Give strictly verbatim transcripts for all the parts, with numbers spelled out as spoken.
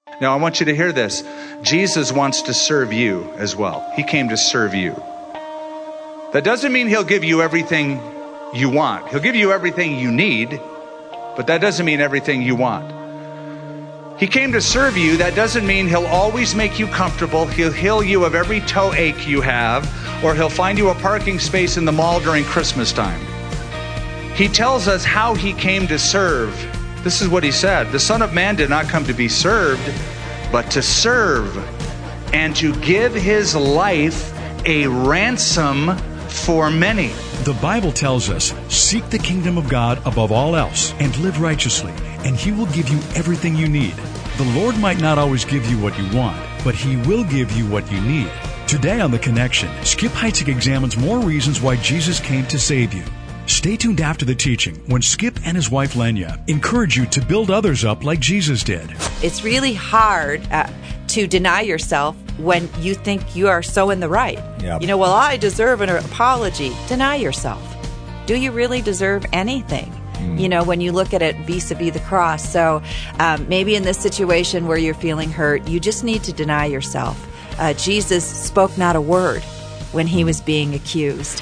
Now, I want you to hear this. Jesus wants to serve you as well. He came to serve you. That doesn't mean he'll give you everything you want. He'll give you everything you need, but that doesn't mean everything you want. He came to serve you. That doesn't mean he'll always make you comfortable. He'll heal you of every toe ache you have, or he'll find you a parking space in the mall during Christmas time. He tells us how he came to serve. This is what he said. The Son of Man did not come to be served, but to serve and to give his life a ransom for many. The Bible tells us, seek the kingdom of God above all else and live righteously, and he will give you everything you need. The Lord might not always give you what you want, but he will give you what you need. Today on The Connection, Skip Heitzig examines more reasons why Jesus came to save you. Stay tuned after the teaching when Skip and his wife Lenya encourage you to build others up like Jesus did. It's really hard uh, to deny yourself when you think you are so in the right. Yep. You know, well, I deserve an apology. Deny yourself. Do you really deserve anything? Mm. You know, when you look at it vis-a-vis the cross. So um, maybe in this situation where you're feeling hurt, you just need to deny yourself. Uh, Jesus spoke not a word when he was being accused.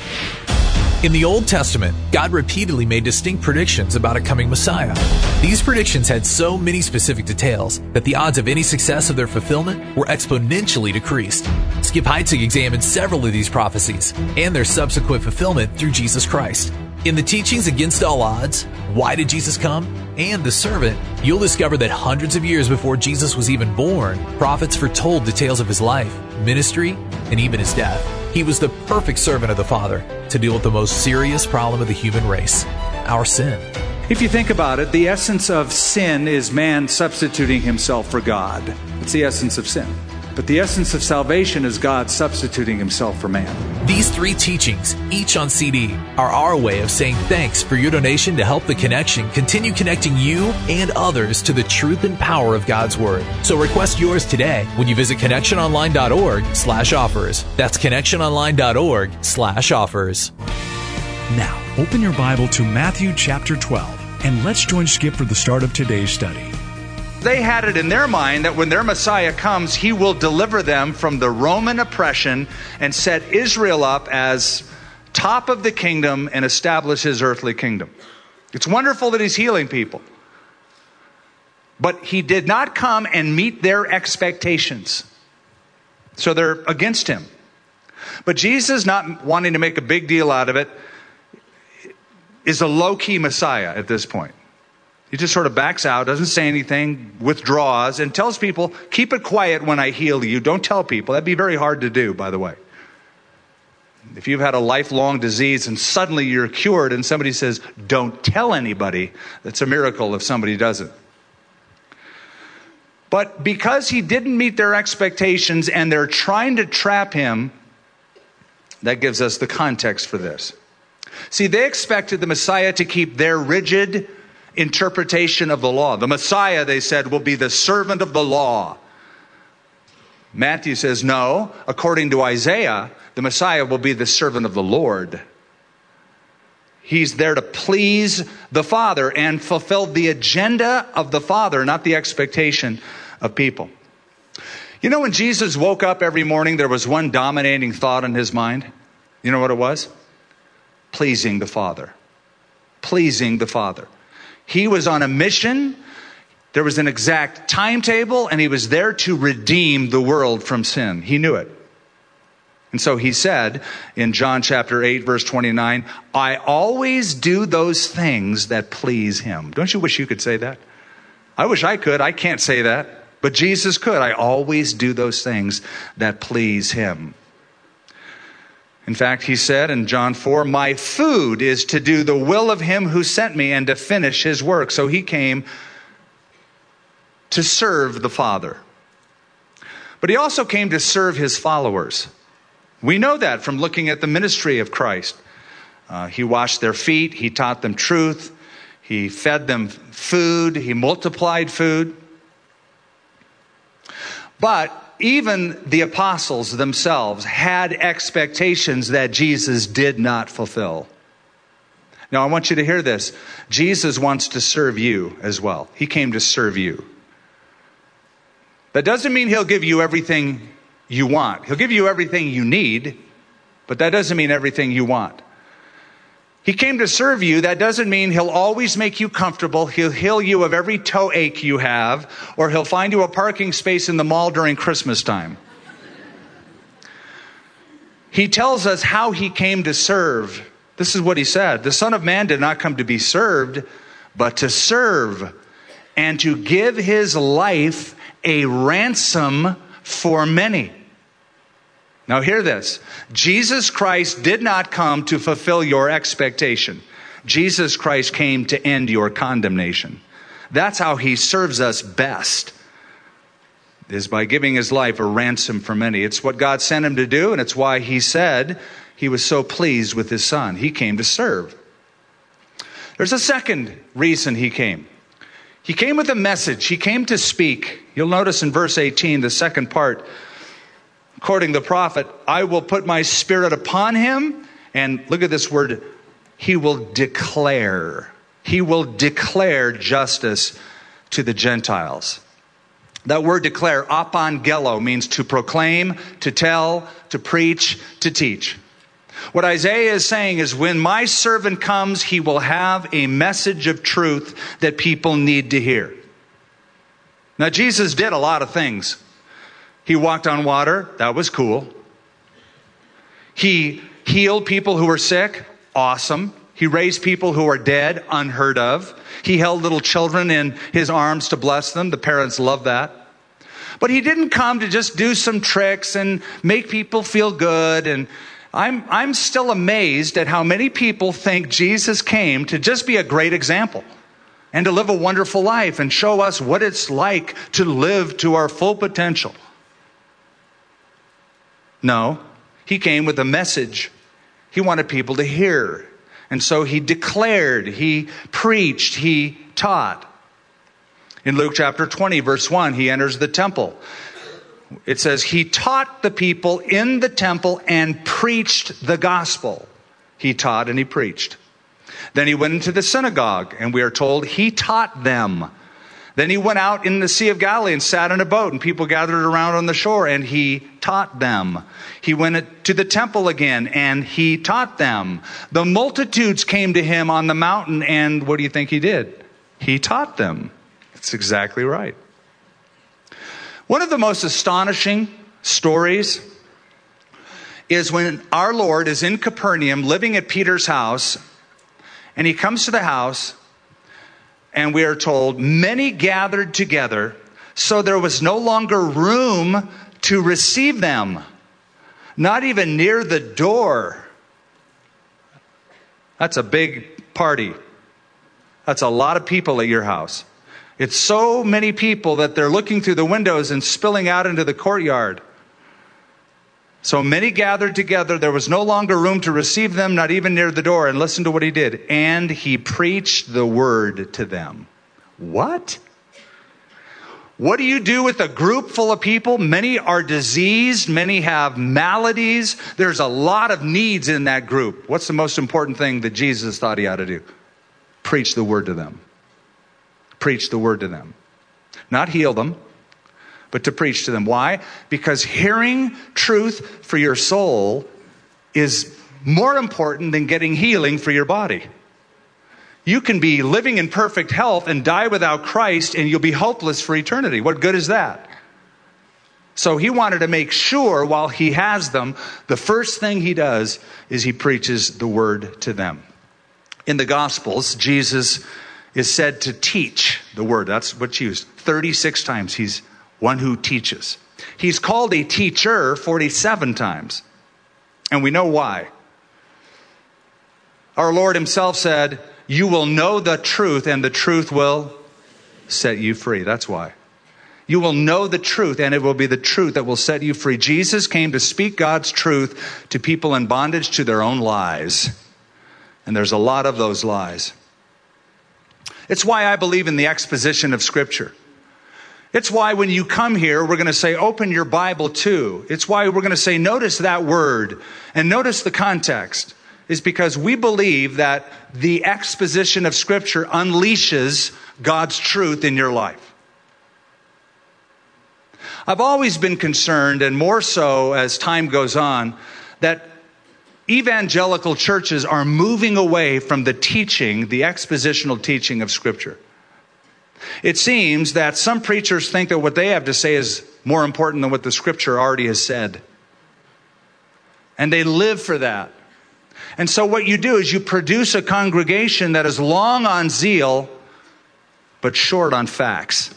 In the Old Testament, God repeatedly made distinct predictions about a coming Messiah. These predictions had so many specific details that the odds of any success of their fulfillment were exponentially decreased. Skip Heitzig examined several of these prophecies and their subsequent fulfillment through Jesus Christ. In the teachings Against All Odds, Why Did Jesus Come? And The Servant, you'll discover that hundreds of years before Jesus was even born, prophets foretold details of his life, ministry, and even his death. He was the perfect servant of the Father to deal with the most serious problem of the human race, our sin. If you think about it, the essence of sin is man substituting himself for God. It's the essence of sin. But the essence of salvation is God substituting himself for man. These three teachings, each on C D, are our way of saying thanks for your donation to help The Connection continue connecting you and others to the truth and power of God's Word. So request yours today when you visit connectiononline.org slash offers. That's connectiononline.org slash offers. Now, open your Bible to Matthew chapter twelve, and let's join Skip for the start of today's study. They had it in their mind that when their Messiah comes, he will deliver them from the Roman oppression and set Israel up as top of the kingdom and establish his earthly kingdom. It's wonderful that he's healing people. But he did not come and meet their expectations. So they're against him. But Jesus, not wanting to make a big deal out of it, is a low-key Messiah at this point. He just sort of backs out, doesn't say anything, withdraws, and tells people, keep it quiet when I heal you. Don't tell people. That'd be very hard to do, by the way. If you've had a lifelong disease and suddenly you're cured and somebody says, don't tell anybody, that's a miracle if somebody doesn't. But because he didn't meet their expectations and they're trying to trap him, that gives us the context for this. See, they expected the Messiah to keep their rigid interpretation of the law. The Messiah, they said, will be the servant of the law. Matthew says, no, according to Isaiah, the Messiah will be the servant of the Lord. He's there to please the Father and fulfill the agenda of the Father, not the expectation of people. You know, when Jesus woke up every morning, there was one dominating thought in his mind. You know what it was? Pleasing the Father. Pleasing the Father. He was on a mission. There was an exact timetable, and he was there to redeem the world from sin. He knew it. And so he said in John chapter eight, verse twenty-nine, I always do those things that please him. Don't you wish you could say that? I wish I could. I can't say that. But Jesus could. I always do those things that please him. In fact, he said in John four, my food is to do the will of him who sent me and to finish his work. So he came to serve the Father. But he also came to serve his followers. We know that from looking at the ministry of Christ. Uh, he washed their feet. He taught them truth. He fed them food. He multiplied food. But even the apostles themselves had expectations that Jesus did not fulfill. Now, I want you to hear this. Jesus wants to serve you as well. He came to serve you. That doesn't mean he'll give you everything you want. He'll give you everything you need, but that doesn't mean everything you want. He came to serve you. That doesn't mean he'll always make you comfortable. He'll heal you of every toe ache you have, or he'll find you a parking space in the mall during Christmas time. He tells us how he came to serve. This is what he said. The Son of Man did not come to be served, but to serve and to give his life a ransom for many. Now hear this. Jesus Christ did not come to fulfill your expectation. Jesus Christ came to end your condemnation. That's how he serves us best, is by giving his life a ransom for many. It's what God sent him to do, and it's why he said he was so pleased with his Son. He came to serve. There's a second reason he came. He came with a message. He came to speak. You'll notice in verse eighteen, the second part, quoting the prophet, I will put my spirit upon him. And look at this word, he will declare. He will declare justice to the Gentiles. That word declare, apangelo, means to proclaim, to tell, to preach, to teach. What Isaiah is saying is when my servant comes, he will have a message of truth that people need to hear. Now, Jesus did a lot of things. He walked on water. That was cool. He healed people who were sick. Awesome. He raised people who are dead. Unheard of. He held little children in his arms to bless them. The parents love that. But he didn't come to just do some tricks and make people feel good. And I'm, I'm still amazed at how many people think Jesus came to just be a great example and to live a wonderful life and show us what it's like to live to our full potential. No, he came with a message he wanted people to hear. And so he declared, he preached, he taught. In Luke chapter twenty, verse one, he enters the temple. It says, he taught the people in the temple and preached the gospel. He taught and he preached. Then he went into the synagogue, and we are told he taught them. Then he went out in the Sea of Galilee and sat in a boat, and people gathered around on the shore, and he taught them. He went to the temple again, and he taught them. The multitudes came to him on the mountain, and what do you think he did? He taught them. That's exactly right. One of the most astonishing stories is when our Lord is in Capernaum living at Peter's house, and he comes to the house, and we are told, many gathered together, so there was no longer room to receive them, not even near the door. That's a big party. That's a lot of people at your house. It's so many people that they're looking through the windows and spilling out into the courtyard. So many gathered together. There was no longer room to receive them, not even near the door. And listen to what he did. And he preached the word to them. What? What do you do with a group full of people? Many are diseased. Many have maladies. There's a lot of needs in that group. What's the most important thing that Jesus thought he ought to do? Preach the word to them. Preach the word to them. Not heal them, but to preach to them. Why? Because hearing truth for your soul is more important than getting healing for your body. You can be living in perfect health and die without Christ, and you'll be hopeless for eternity. What good is that? So he wanted to make sure while he has them, the first thing he does is he preaches the word to them. In the Gospels, Jesus is said to teach the word. That's what's used. thirty-six times he's one who teaches. He's called a teacher forty-seven times. And we know why. Our Lord himself said, you will know the truth and the truth will set you free. That's why. You will know the truth and it will be the truth that will set you free. Jesus came to speak God's truth to people in bondage to their own lies. And there's a lot of those lies. It's why I believe in the exposition of Scripture. It's why when you come here, we're going to say, open your Bible too. It's why we're going to say, notice that word and notice the context. Is because we believe that the exposition of Scripture unleashes God's truth in your life. I've always been concerned, and more so as time goes on, that evangelical churches are moving away from the teaching, the expositional teaching of Scripture. It seems that some preachers think that what they have to say is more important than what the Scripture already has said. And they live for that. And so what you do is you produce a congregation that is long on zeal, but short on facts.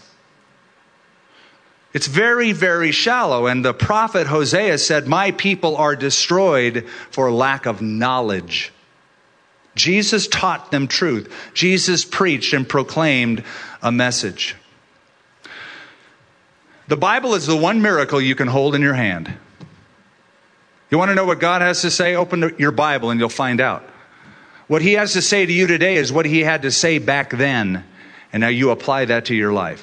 It's very, very shallow. And the prophet Hosea said, "My people are destroyed for lack of knowledge." Jesus taught them truth. Jesus preached and proclaimed a message. The Bible is the one miracle you can hold in your hand. You want to know what God has to say? Open your Bible and you'll find out. What He has to say to you today is what He had to say back then. And now you apply that to your life.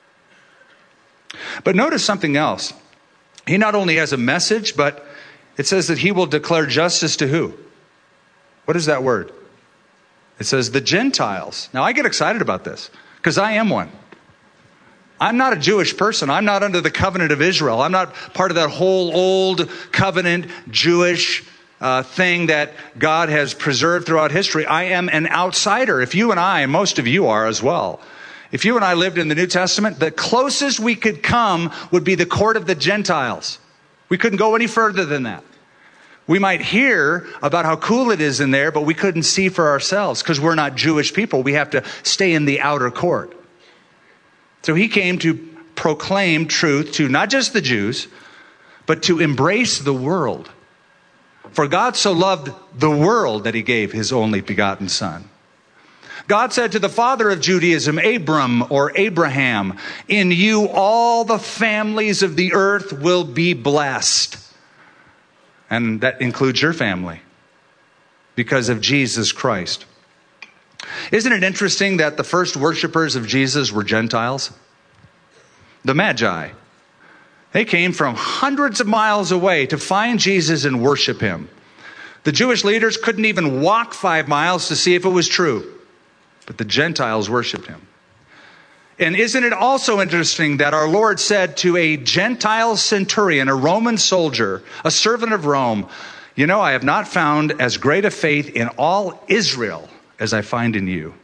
But notice something else. He not only has a message, but it says that He will declare justice to who? What is that word? It says the Gentiles. Now I get excited about this because I am one. I'm not a Jewish person. I'm not under the covenant of Israel. I'm not part of that whole old covenant Jewish uh, thing that God has preserved throughout history. I am an outsider. If you and I, and most of you are as well, if you and I lived in the New Testament, the closest we could come would be the court of the Gentiles. We couldn't go any further than that. We might hear about how cool it is in there, but we couldn't see for ourselves because we're not Jewish people. We have to stay in the outer court. So He came to proclaim truth to not just the Jews, but to embrace the world. For God so loved the world that He gave His only begotten Son. God said to the father of Judaism, Abram or Abraham, "In you all the families of the earth will be blessed." And that includes your family because of Jesus Christ. Isn't it interesting that the first worshipers of Jesus were Gentiles? The Magi. They came from hundreds of miles away to find Jesus and worship Him. The Jewish leaders couldn't even walk five miles to see if it was true. But the Gentiles worshiped Him. And isn't it also interesting that our Lord said to a Gentile centurion, a Roman soldier, a servant of Rome, "You know, I have not found as great a faith in all Israel as I find in you."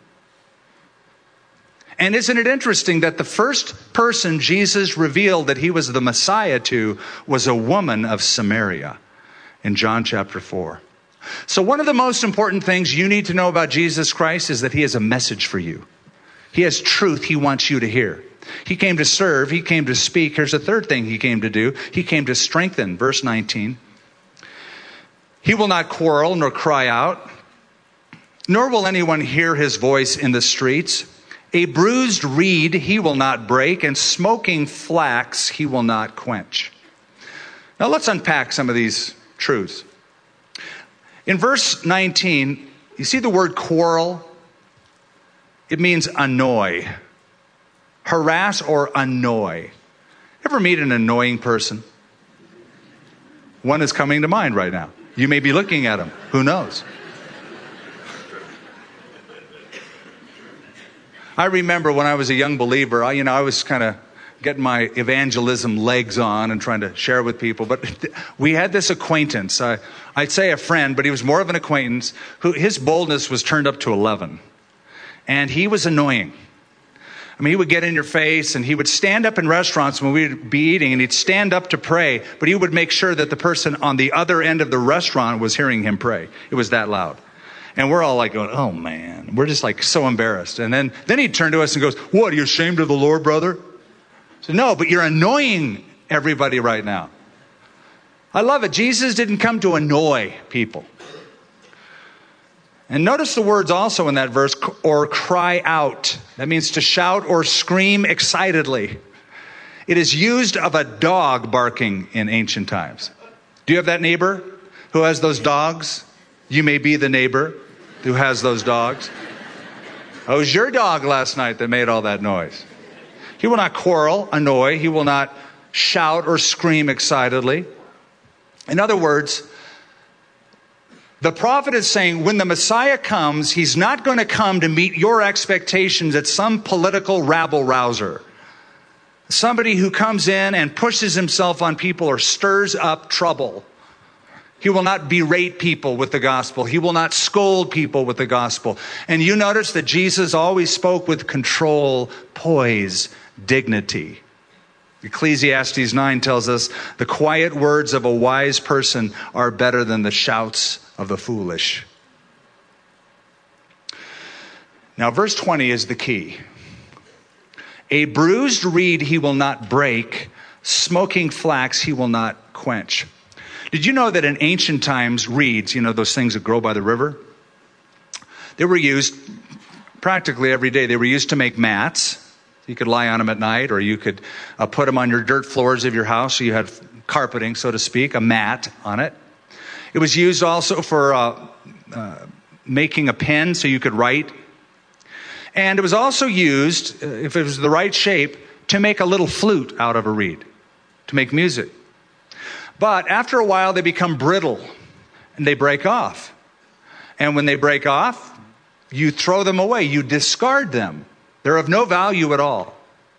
And isn't it interesting that the first person Jesus revealed that He was the Messiah to was a woman of Samaria in John chapter four. So one of the most important things you need to know about Jesus Christ is that He has a message for you. He has truth He wants you to hear. He came to serve. He came to speak. Here's a third thing He came to do. He came to strengthen. Verse nineteen. He will not quarrel nor cry out, nor will anyone hear His voice in the streets. A bruised reed He will not break, and smoking flax He will not quench. Now let's unpack some of these truths. In verse nineteen, you see the word quarrel? It means annoy, harass or annoy. Ever meet an annoying person? One is coming to mind right now. You may be looking at him. Who knows? I remember when I was a young believer, I, you know, I was kind of getting my evangelism legs on and trying to share with people. But we had this acquaintance. I, I'd say a friend, but he was more of an acquaintance, who his boldness was turned up to eleven. And he was annoying. I mean, he would get in your face and he would stand up in restaurants when we'd be eating and he'd stand up to pray, but he would make sure that the person on the other end of the restaurant was hearing him pray. It was that loud. And we're all like going, oh man, we're just like so embarrassed. And then, then he'd turn to us and goes, "What, are you ashamed of the Lord, brother?" I said, "No, but you're annoying everybody right now." I love it. Jesus didn't come to annoy people. And notice the words also in that verse, or cry out. That means to shout or scream excitedly. It is used of a dog barking in ancient times. Do you have that neighbor who has those dogs? You may be the neighbor who has those dogs. Oh, it was your dog last night that made all that noise. He will not quarrel, annoy. He will not shout or scream excitedly. In other words, the prophet is saying when the Messiah comes, He's not going to come to meet your expectations at some political rabble-rouser, somebody who comes in and pushes himself on people or stirs up trouble. He will not berate people with the gospel. He will not scold people with the gospel. And you notice that Jesus always spoke with control, poise, dignity. Ecclesiastes nine tells us the quiet words of a wise person are better than the shouts of the foolish. Now, verse twenty is the key. A bruised reed he will not break, smoking flax he will not quench. Did you know that in ancient times, reeds, you know, those things that grow by the river, they were used practically every day. They were used to make mats. You could lie on them at night, or you could uh, put them on your dirt floors of your house, so you had carpeting, so to speak, a mat on it. It was used also for uh, uh, making a pen so you could write. And it was also used, uh, if it was the right shape, to make a little flute out of a reed, to make music. But after a while, they become brittle and they break off. And when they break off, you throw them away. You discard them. They're of no value at all.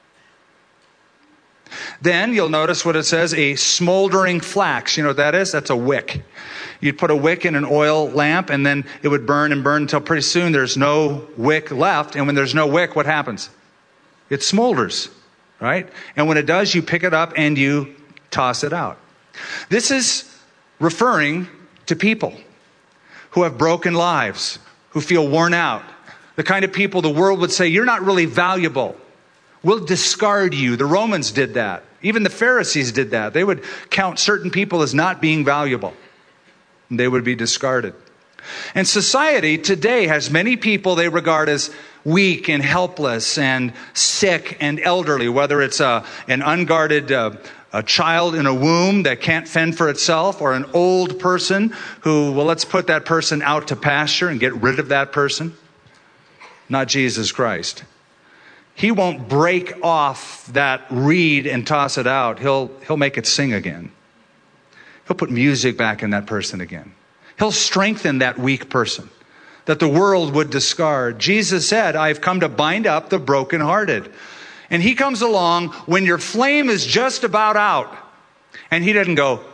Then you'll notice what it says, a smoldering flax. You know what that is? That's a wick. You'd put a wick in an oil lamp and then it would burn and burn until pretty soon there's no wick left. And when there's no wick, what happens? It smolders, right? And when it does, you pick it up and you toss it out. This is referring to people who have broken lives, who feel worn out. The kind of people the world would say, you're not really valuable. We'll discard you. The Romans did that. Even the Pharisees did that. They would count certain people as not being valuable. And they would be discarded. And society today has many people they regard as weak and helpless and sick and elderly, whether it's a, an unguarded uh, a child in a womb that can't fend for itself, or an old person who, well, let's put that person out to pasture and get rid of that person. Not Jesus Christ. He won't break off that reed and toss it out. He'll, he'll make it sing again. He'll put music back in that person again. He'll strengthen that weak person that the world would discard. Jesus said, I've come to bind up the brokenhearted. And he comes along when your flame is just about out. And he doesn't go.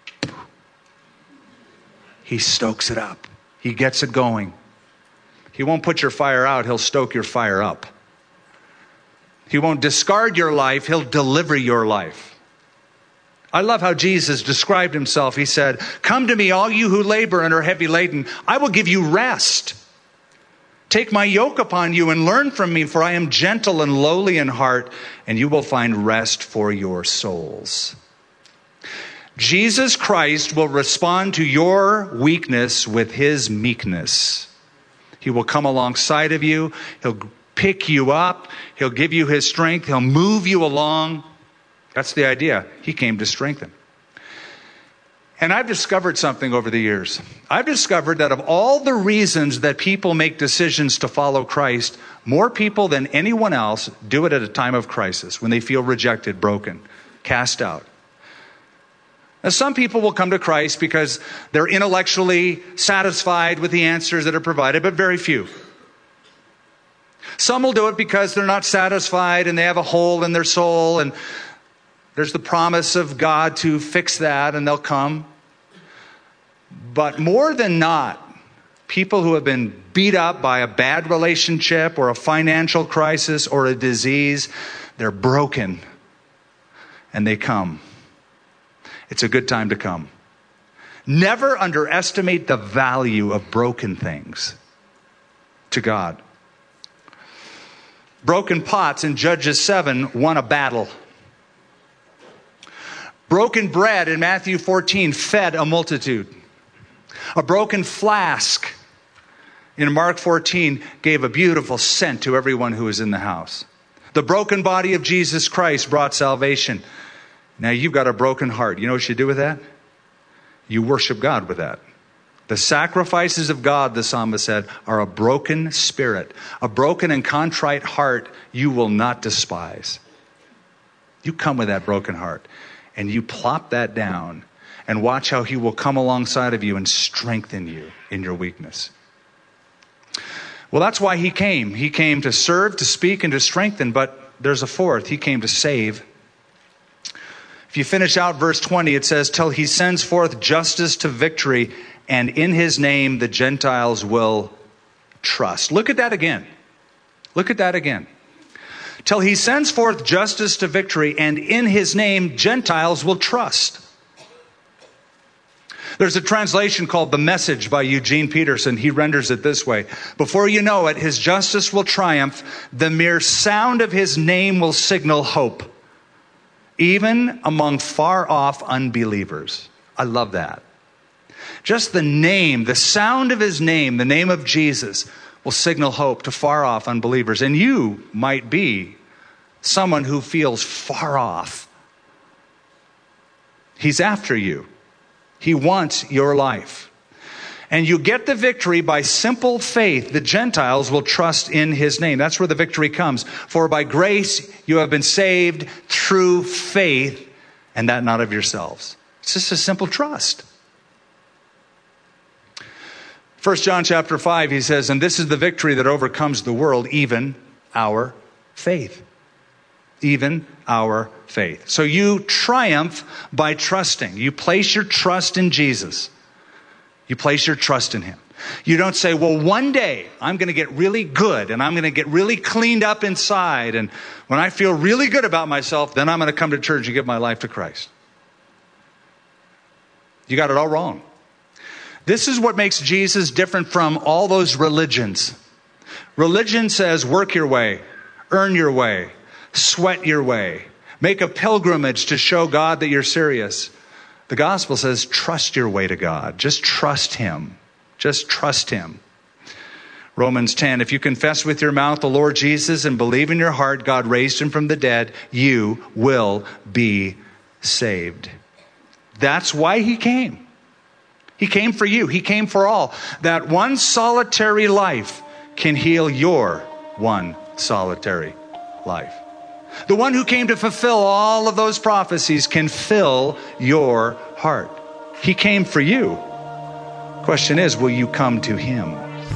He stokes it up. He gets it going. He won't put your fire out. He'll stoke your fire up. He won't discard your life. He'll deliver your life. I love how Jesus described himself. He said, come to me, all you who labor and are heavy laden. I will give you rest. Take my yoke upon you and learn from me, for I am gentle and lowly in heart, and you will find rest for your souls. Jesus Christ will respond to your weakness with his meekness. He will come alongside of you. He'll pick you up. He'll give you his strength. He'll move you along. That's the idea. He came to strengthen. And I've discovered something over the years. I've discovered that of all the reasons that people make decisions to follow Christ, more people than anyone else do it at a time of crisis, when they feel rejected, broken, cast out. Now, some people will come to Christ because they're intellectually satisfied with the answers that are provided, but very few. Some will do it because they're not satisfied and they have a hole in their soul, and there's the promise of God to fix that, and they'll come. But more than not, people who have been beat up by a bad relationship or a financial crisis or a disease, they're broken, and they come. It's a good time to come. Never underestimate the value of broken things to God. Broken pots in Judges seven won a battle. Broken bread in Matthew fourteen fed a multitude. A broken flask in Mark fourteen gave a beautiful scent to everyone who was in the house. The broken body of Jesus Christ brought salvation. Now you've got a broken heart. You know what you do with that? You worship God with that. The sacrifices of God, the psalmist said, are a broken spirit. A broken and contrite heart you will not despise. You come with that broken heart. And you plop that down and watch how he will come alongside of you and strengthen you in your weakness. Well, that's why he came. He came to serve, to speak, and to strengthen. But there's a fourth. He came to save. If you finish out verse twenty, it says, till he sends forth justice to victory, and in his name the Gentiles will trust. Look at that again. Look at that again. Till he sends forth justice to victory, and in his name Gentiles will trust. There's a translation called The Message by Eugene Peterson. He renders it this way. Before you know it, his justice will triumph. The mere sound of his name will signal hope, even among far-off unbelievers. I love that. Just the name, the sound of his name, the name of Jesus, will signal hope to far-off unbelievers. And you might be someone who feels far off. He's after you. He wants your life. And you get the victory by simple faith. The Gentiles will trust in his name. That's where the victory comes. For by grace you have been saved through faith, and that not of yourselves. It's just a simple trust. First John chapter five, he says, and this is the victory that overcomes the world, even our faith. Even our faith. So you triumph by trusting. You place your trust in Jesus. You place your trust in him. You don't say, well, one day I'm going to get really good and I'm going to get really cleaned up inside. And when I feel really good about myself, then I'm going to come to church and give my life to Christ. You got it all wrong. This is what makes Jesus different from all those religions. Religion says, work your way, earn your way, sweat your way, make a pilgrimage to show God that you're serious. The gospel says, trust your way to God. Just trust him. Just trust him. Romans ten, if you confess with your mouth the Lord Jesus and believe in your heart God raised him from the dead, you will be saved. That's why he came. He came for you. He came for all. That one solitary life can heal your one solitary life. The one who came to fulfill all of those prophecies can fill your heart. He came for you. Question is, will you come to him?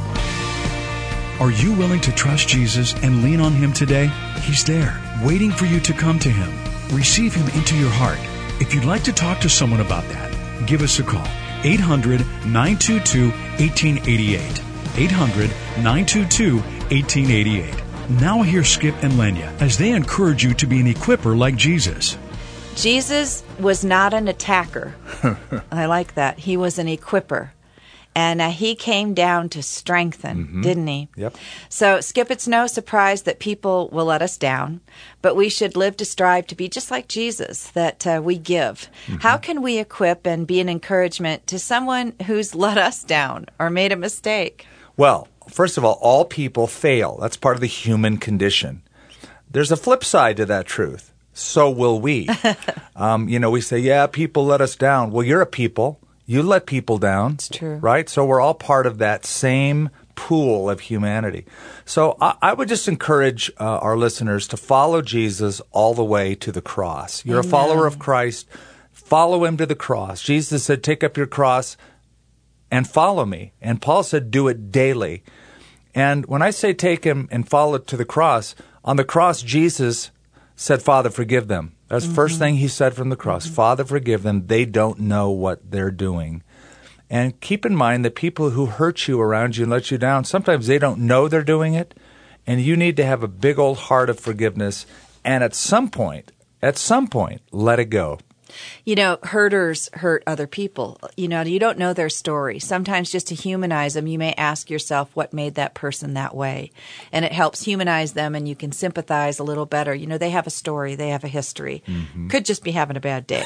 Are you willing to trust Jesus and lean on him today? He's there, waiting for you to come to him. Receive him into your heart. If you'd like to talk to someone about that, give us a call. eight hundred, nine two two, one eight eight eight. eight hundred, nine two two, one eight eight eight. Now hear Skip and Lenya as they encourage you to be an equipper like Jesus. Jesus was not an attacker. I like that. He was an equipper. And uh, he came down to strengthen, mm-hmm. didn't he? Yep. So, Skip, it's no surprise that people will let us down, but we should live to strive to be just like Jesus, that uh, we give. Mm-hmm. How can we equip and be an encouragement to someone who's let us down or made a mistake? Well, first of all, all people fail. That's part of the human condition. There's a flip side to that truth. So will we. um, you know, we say, yeah, people let us down. Well, you're a people. You let people down. It's true. Right? So we're all part of that same pool of humanity. So I, I would just encourage uh, our listeners to follow Jesus all the way to the cross. You're Amen. A follower of Christ. Follow him to the cross. Jesus said, take up your cross and follow me. And Paul said, do it daily. And when I say take him and follow to the cross, on the cross, Jesus said, Father, forgive them. That's the mm-hmm. first thing he said from the cross. Mm-hmm. Father, forgive them. They don't know what they're doing. And keep in mind that people who hurt you around you and let you down, sometimes they don't know they're doing it. And you need to have a big old heart of forgiveness. And at some point, at some point, let it go. You know, hurters hurt other people. You know, you don't know their story. Sometimes just to humanize them, you may ask yourself what made that person that way. And it helps humanize them and you can sympathize a little better. You know, they have a story. They have a history. Mm-hmm. Could just be having a bad day.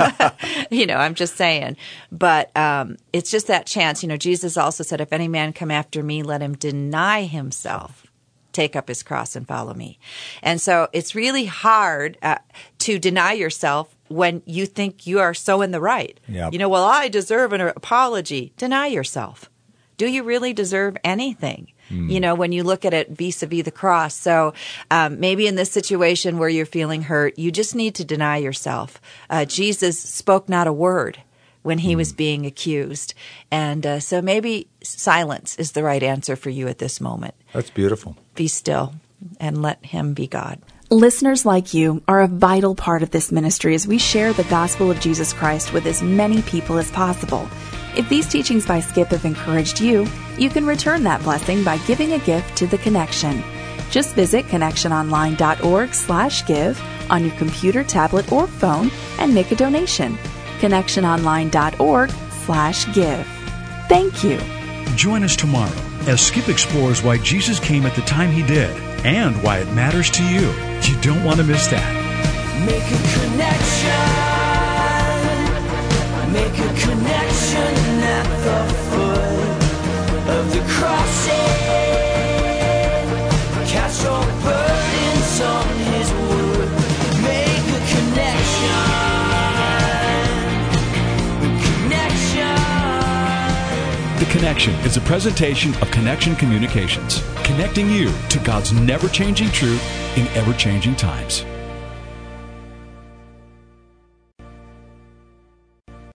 You know, I'm just saying. But um, it's just that chance. You know, Jesus also said, if any man come after me, let him deny himself. Take up his cross and follow me. And so it's really hard uh, to deny yourself when you think you are so in the right. Yep. You know, well, I deserve an apology. Deny yourself. Do you really deserve anything? Mm. You know, when you look at it vis-a-vis the cross. So um, maybe in this situation where you're feeling hurt, you just need to deny yourself. Uh, Jesus spoke not a word when he mm. was being accused. And uh, so maybe silence is the right answer for you at this moment. That's beautiful. Be still and let him be God. Listeners like you are a vital part of this ministry as we share the gospel of Jesus Christ with as many people as possible. If these teachings by Skip have encouraged you, you can return that blessing by giving a gift to The Connection. Just visit connectiononline.org slash give on your computer, tablet, or phone and make a donation. connectiononline.org slash give. Thank you. Join us tomorrow as Skip explores why Jesus came at the time he did and why it matters to you. You don't want to miss that. Make a connection. Make a connection at the foot of the crossing. Cast your burdens on his wood. Make a connection. Connection. The Connection is a presentation of Connection Communications, connecting you to God's never-changing truth in ever-changing times.